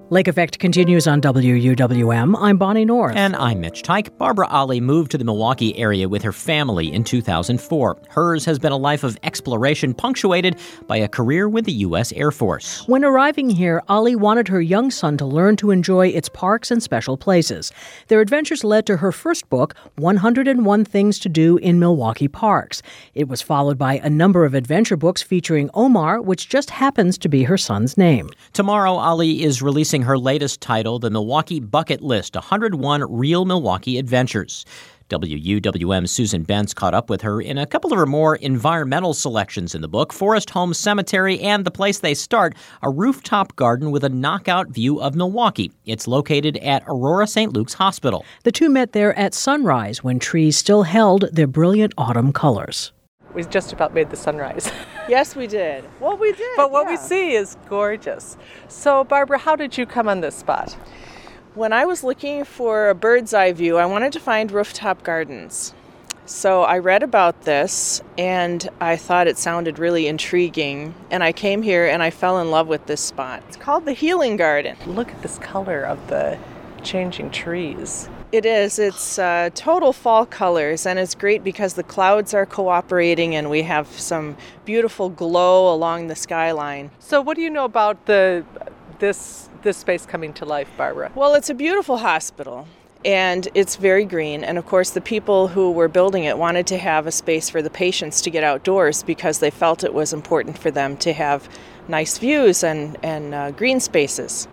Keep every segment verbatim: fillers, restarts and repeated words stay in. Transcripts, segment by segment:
Lake Effect continues on W U W M. I'm Bonnie North. And I'm Mitch Tyke. Barbara Ali moved to the Milwaukee area with her family in two thousand four. Hers has been a life of exploration punctuated by a career with the U S Air Force. When arriving here, Ali wanted her young son to learn to enjoy its parks and special places. Their adventures led to her first book, one hundred one Things to Do in Milwaukee Parks. It was followed by a number of adventure books featuring Omar, which just happens to be her son's name. Tomorrow, Ali is releasing her latest title, The Milwaukee Bucket List, one hundred one Real Milwaukee Adventures. W U W M's Susan Bentz caught up with her in a couple of her more environmental selections in the book, Forest Home Cemetery and the place they start, a rooftop garden with a knockout view of Milwaukee. It's located at Aurora Saint Luke's Hospital. The two met there at sunrise when trees still held their brilliant autumn colors. We just about made the sunrise. Yes, we did. Well, we did. But what yeah. we see is gorgeous. So, Barbara, how did you come on this spot? When I was looking for a bird's eye view, I wanted to find rooftop gardens. So I read about this, and I thought it sounded really intriguing. And I came here, and I fell in love with this spot. It's called the Healing Garden. Look at this color of the changing trees. It is. It's uh, total fall colors, and it's great because the clouds are cooperating and we have some beautiful glow along the skyline. So what do you know about the this this space coming to life, Barbara? Well, it's a beautiful hospital, and it's very green. And, of course, the people who were building it wanted to have a space for the patients to get outdoors because they felt it was important for them to have nice views and, and uh, green spaces.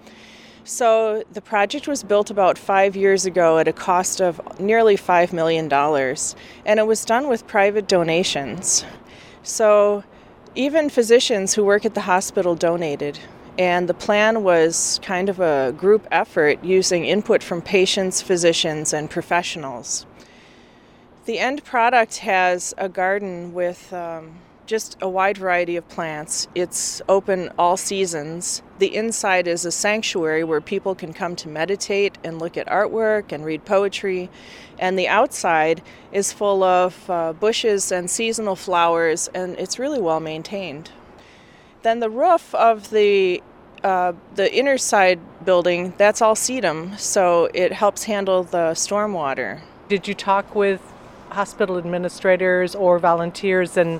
So the project was built about five years ago at a cost of nearly five million dollars, and it was done with private donations. So even physicians who work at the hospital donated, and the plan was kind of a group effort using input from patients, physicians, and professionals. The end product has a garden with um, just a wide variety of plants. It's open all seasons. The inside is a sanctuary where people can come to meditate and look at artwork and read poetry. And the outside is full of uh, bushes and seasonal flowers, and it's really well maintained. Then the roof of the uh, the inner side building, that's all sedum, so it helps handle the stormwater. Did you talk with hospital administrators or volunteers and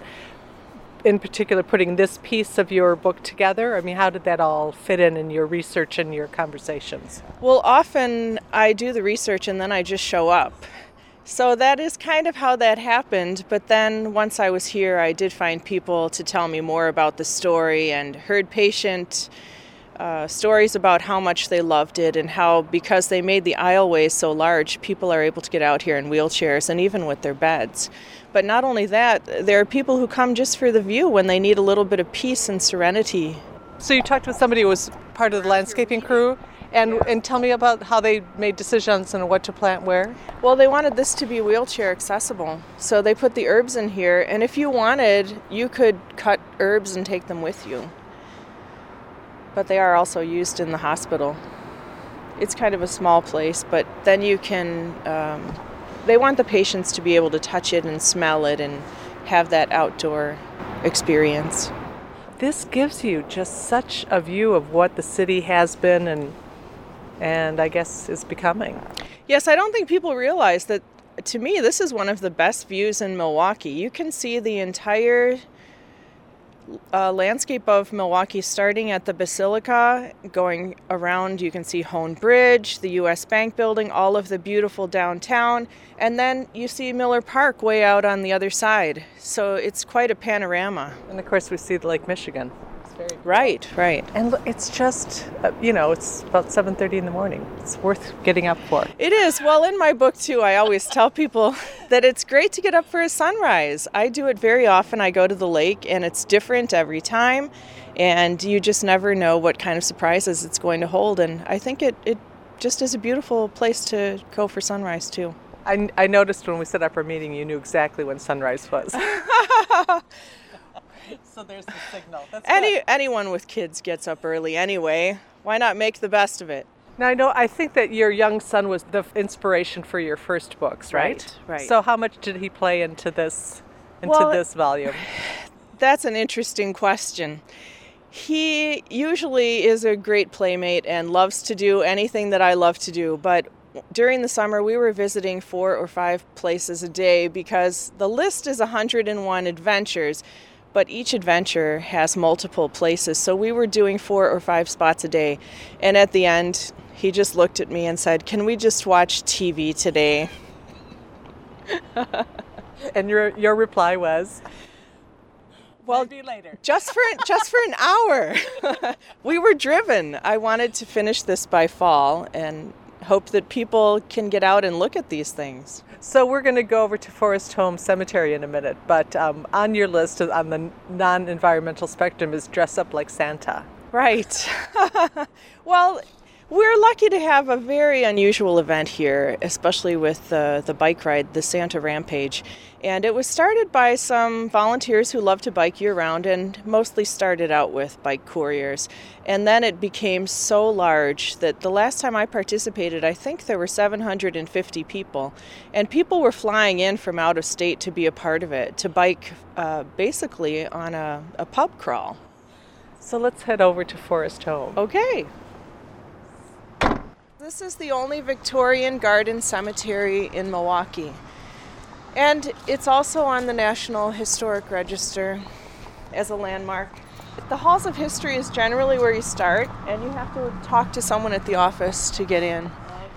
in particular putting this piece of your book together? I mean, how did that all fit in in your research and your conversations? Well, often I do the research and then I just show up. So that is kind of how that happened. But then once I was here, I did find people to tell me more about the story and heard patient uh, stories about how much they loved it and how, because they made the aisleways so large, people are able to get out here in wheelchairs and even with their beds. But not only that, there are people who come just for the view when they need a little bit of peace and serenity. So you talked with somebody who was part of the landscaping crew, and, and tell me about how they made decisions on what to plant where. Well, they wanted this to be wheelchair accessible. So they put the herbs in here, and if you wanted, you could cut herbs and take them with you. But they are also used in the hospital. It's kind of a small place, but then you can... Um, They want the patients to be able to touch it and smell it and have that outdoor experience. This gives you just such a view of what the city has been and and I guess is becoming. Yes, I don't think people realize that, to me, this is one of the best views in Milwaukee. You can see the entire uh, landscape of Milwaukee, starting at the Basilica, going around. You can see Hone Bridge, the U S Bank building, all of the beautiful downtown, and then you see Miller Park way out on the other side. So it's quite a panorama. And of course we see the Lake Michigan. It's very cool. Right, right. And look, it's just, uh, you know, it's about seven thirty in the morning. It's worth getting up for. It is. Well, in my book, too, I always tell people that it's great to get up for a sunrise. I do it very often. I go to the lake, and it's different every time, and you just never know what kind of surprises it's going to hold. And I think it, it just is a beautiful place to go for sunrise, too. I, I noticed when we set up our meeting, you knew exactly when sunrise was. So there's the signal. That's Any good. Anyone with kids gets up early anyway. Why not make the best of it? Now, I know, I think that your young son was the inspiration for your first books, right? Right, right. So how much did he play into this, into Well, this volume? That's an interesting question. He usually is a great playmate and loves to do anything that I love to do, but during the summer we were visiting four or five places a day because the list is one hundred and one adventures, but each adventure has multiple places, so we were doing four or five spots a day. And at the end, he just looked at me and said, "Can we just watch T V today?" And your your reply was, "Well, maybe later." just for just for an hour." We were driven. I wanted to finish this by fall and hope that people can get out and look at these things. So we're going to go over to Forest Home Cemetery in a minute, but um, on your list on the non-environmental spectrum is dress up like Santa. Right. Well, we're lucky to have a very unusual event here, especially with uh, the bike ride, the Santa Rampage. And it was started by some volunteers who love to bike year-round and mostly started out with bike couriers. And then it became so large that the last time I participated, I think there were seven hundred fifty people. And people were flying in from out of state to be a part of it, to bike uh, basically on a, a pub crawl. So let's head over to Forest Home. Okay. This is the only Victorian garden cemetery in Milwaukee. And it's also on the National Historic Register as a landmark. The Halls of History is generally where you start, and you have to talk to someone at the office to get in.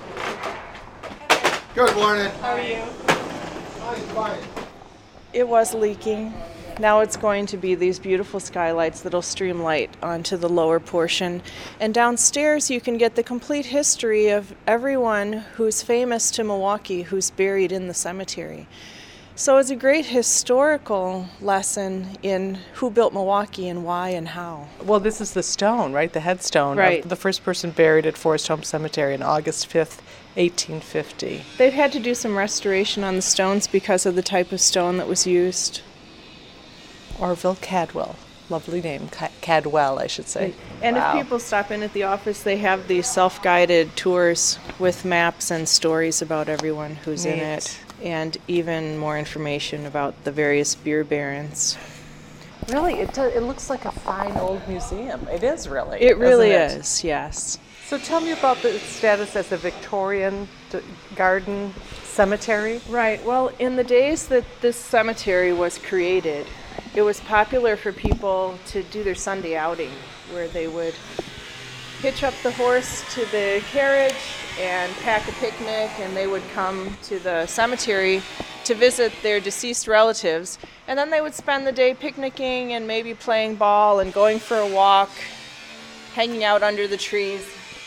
Good morning. How are you? Fine, fine. It was leaking. Now it's going to be these beautiful skylights that'll stream light onto the lower portion. And downstairs you can get the complete history of everyone who's famous to Milwaukee who's buried in the cemetery. So it's a great historical lesson in who built Milwaukee and why and how. Well, this is the stone, right? The headstone Right. of the first person buried at Forest Home Cemetery on August fifth, eighteen fifty. They've had to do some restoration on the stones because of the type of stone that was used. Orville Cadwell. Lovely name. Ca- Cadwell, I should say. And Wow. if people stop in at the office, they have these self-guided tours with maps and stories about everyone who's in Neat. it, and even more information about the various beer barons. Really, it, do- it looks like a fine old museum. It is really. It really doesn't it? is, yes. So tell me about the status as a Victorian d- garden cemetery. Right. Well, in the days that this cemetery was created, it was popular for people to do their Sunday outing, where they would hitch up the horse to the carriage and pack a picnic, and they would come to the cemetery to visit their deceased relatives. And then they would spend the day picnicking and maybe playing ball and going for a walk, hanging out under the trees.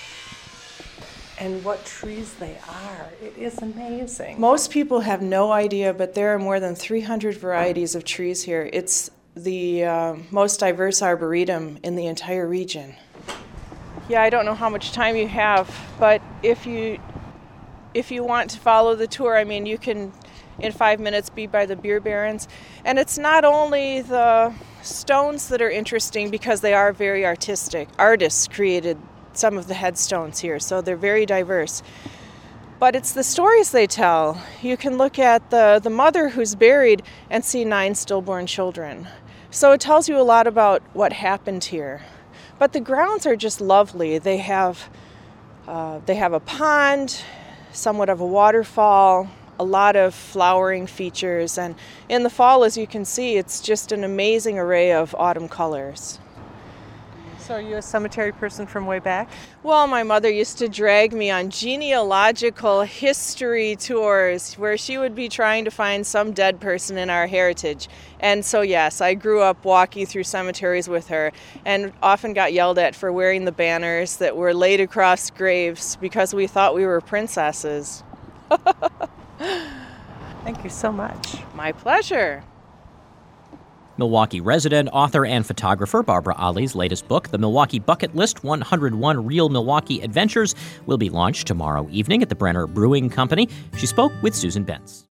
And what trees they are. It is amazing. Most people have no idea, but there are more than three hundred varieties of trees here. It's the uh, most diverse arboretum in the entire region. Yeah, I don't know how much time you have, but if you if you want to follow the tour, I mean, you can in five minutes be by the beer barons. And it's not only the stones that are interesting because they are very artistic. Artists created some of the headstones here, so they're very diverse. But it's the stories they tell. You can look at the, the mother who's buried and see nine stillborn children. So it tells you a lot about what happened here. But the grounds are just lovely. They have uh, they have a pond, somewhat of a waterfall, a lot of flowering features, and in the fall, as you can see, it's just an amazing array of autumn colors. So are you a cemetery person from way back? Well, my mother used to drag me on genealogical history tours where she would be trying to find some dead person in our heritage. And so, yes, I grew up walking through cemeteries with her and often got yelled at for wearing the banners that were laid across graves because we thought we were princesses. Thank you so much. My pleasure. Milwaukee resident, author, and photographer Barbara Ali's latest book, The Milwaukee Bucket List, one hundred one Real Milwaukee Adventures, will be launched tomorrow evening at the Brenner Brewing Company. She spoke with Susan Benz.